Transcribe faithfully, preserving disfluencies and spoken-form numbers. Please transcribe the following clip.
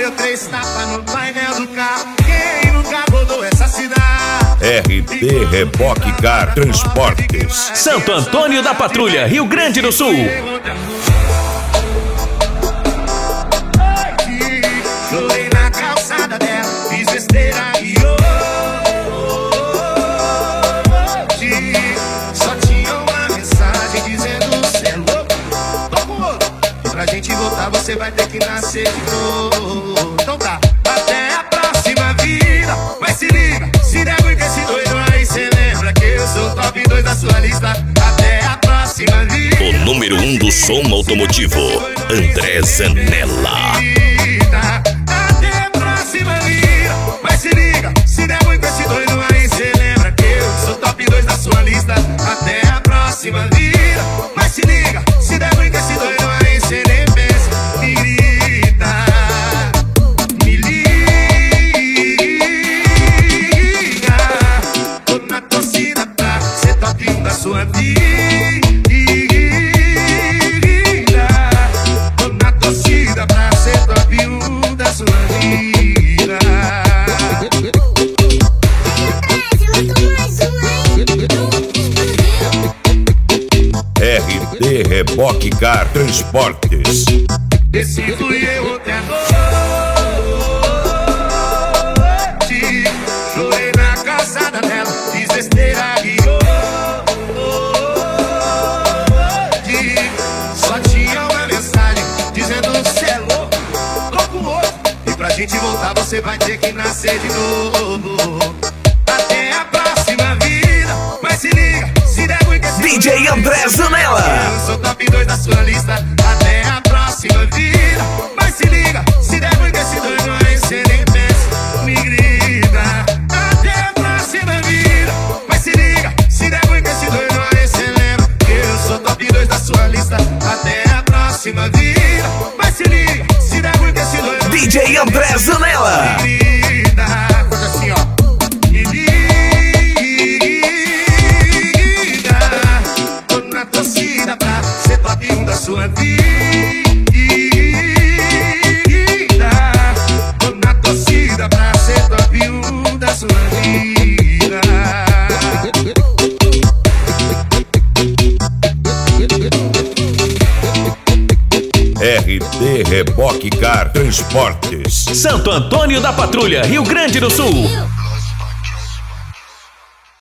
deu três tapas no painel do carro. Quem nunca rodou essa cidade? R D Reboque Car Transportes, Santo Antônio da Patrulha, Rio Grande do Sul. Chorei na calçada dela, fiz besteira e hoje só tinha uma mensagem dizendo: cê é louco, tô com outro. E pra gente voltar você vai ter que nascer de novo. Então tá, até a próxima vida. Mas se liga, se der ruim com esse doido aí, cê lembra que eu sou top dois da sua lista. Até a próxima vida. O número um do som automotivo, André Zanella. Até a próxima vida. Mas se liga, se der ruim com esse doido aí, cê lembra que eu sou top dois da sua lista. Até a próxima vida. Mas se liga, se der ruim com esse doido aí, cê nem pensa. Me grita, me liga. Tô na torcida pra ser top um da sua vida. Tô na torcida pra ser top um da sua vida. R D Reboque Car Transportes. Esse fui eu ontem à noite. Chorei na calçada dela, fiz besteira e hoje só tinha uma mensagem dizendo: cê é louco, tô com outro. E pra gente voltar você vai ter que nascer de novo. Até a próxima vida. Mas se liga, se der ruim que esse D J André Zanella. eu sou top dois da sua lista. Até a próxima vida. Mas se liga, se der ruim que esse doido aí, cê nem pensa. Me grita. Até a próxima vida. Mas se liga, se der ruim que esse doido aí, cê lembra que eu sou top dois da sua lista. Até a próxima vida. Mas se liga, se der ruim que esse doido D J André Zanella. me grita. Coisa assim, ó. Me liga. Tô na torcida pra ser top um da sua vida. Tô na torcida pra ser top um da sua vida. R D Reboque Car Transportes. Santo Antônio da Patrulha, Rio Grande do Sul.